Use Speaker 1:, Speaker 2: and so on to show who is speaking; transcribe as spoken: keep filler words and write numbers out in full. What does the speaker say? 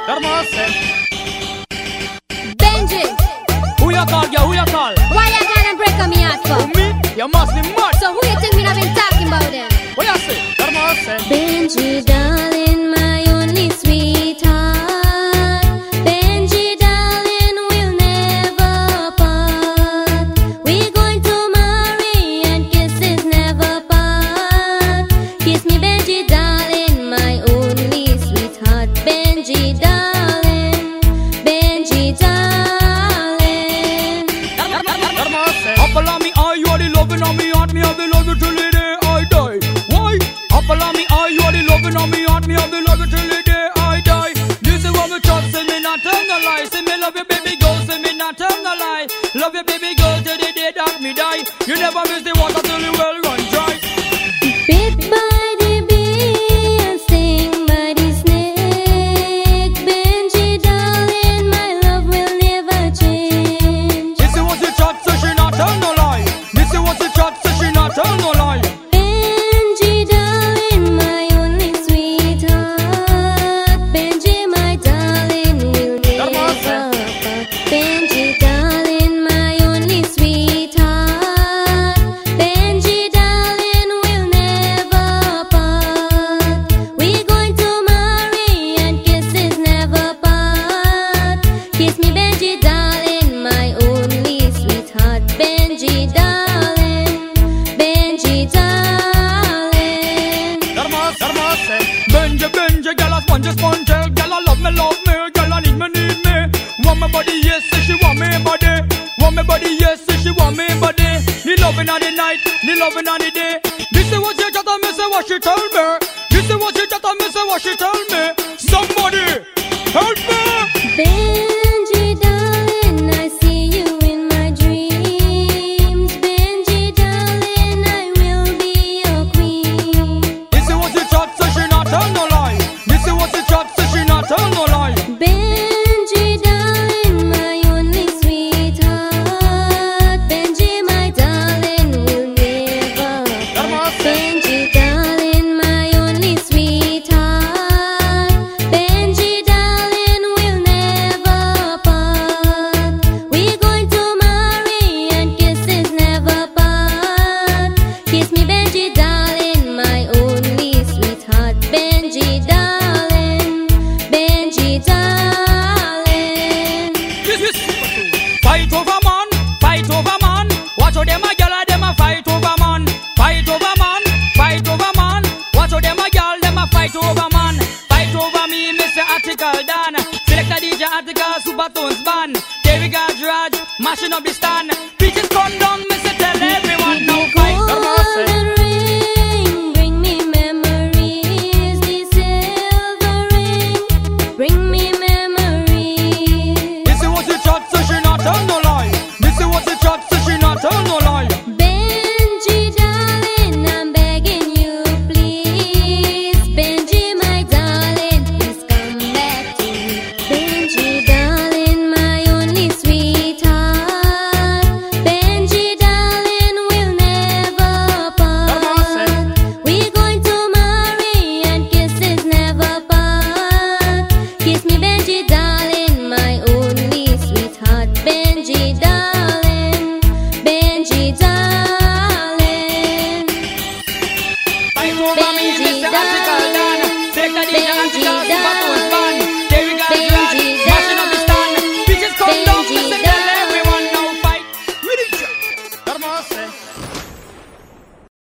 Speaker 1: Benji,
Speaker 2: who you call, girl? Who you call?
Speaker 1: why you gonna break on me heart for?
Speaker 2: Who me? You must be mad.
Speaker 1: So who you think me have been talking about then?
Speaker 2: What you say?
Speaker 1: Benji, darling, my only sweetheart. Benji, darling, we'll never part. We're going to marry and kisses never part. Kiss me, Benji, darling, my only sweetheart. Benji, darling, Benji, darling.
Speaker 2: Apple on me, eye, you are the loving on me heart. Me have the love you till the day I die. Why? Apple on me, eye, you are the loving on me heart. Me have the love you till the day I die. This is what we talk, say me not tell no lie. Say me love you, baby girl, say me not tell no lie. Love you, baby girl, till the day that me die. You never miss the water till the well run dry.
Speaker 1: Bit by the bee and sting by the snake. Benji, darling, my love will never change.
Speaker 2: This is what you talk, so she not tell no lie. This is what you talk, so she not tell no lie.
Speaker 1: Benji, darling, my only sweetheart. Benji, my darling, will never part. Benji, darling, my only sweetheart. Benji, darling, will never part. We're going to marry and kisses never part. Kiss me, Benji, darling, my only sweetheart. Benji, darling, Benji, darling.
Speaker 2: Benji, Benji, girl a sponge, sponge, girl a love me, love me, girl a need me, need me. Want my body, yes, say she want me body. Want my body, yes, say she want me body. The loving on the night, the loving on the day. This is what she just a me say what she tell me. This is what she just a me say what she tell me. Somebody help me.
Speaker 1: Benji, darling, I see you in my dreams. Benji, darling, I will be your queen.
Speaker 2: This is what she talk, so she not tell no lie. This is what she talk, so she not tell no lie.
Speaker 1: Benji, darling, my only sweetheart. Benji, my darling, will never part. Benji, darling, my only sweetheart. Benji, darling, will never part. We're going to marry and kisses never part. Kiss me, Benji, darling, my only sweetheart. Benji, darling, Benji, darling.
Speaker 2: This is fight over man, fight over man. Watch how them a gyal a them a fight over man. Fight over man, fight over man. Watch how them a gyal them a fight over man. Fight over me, Mister Article Dan. Select a D J Article, Super Tones Band. There we go, Raj, mashing up the stand.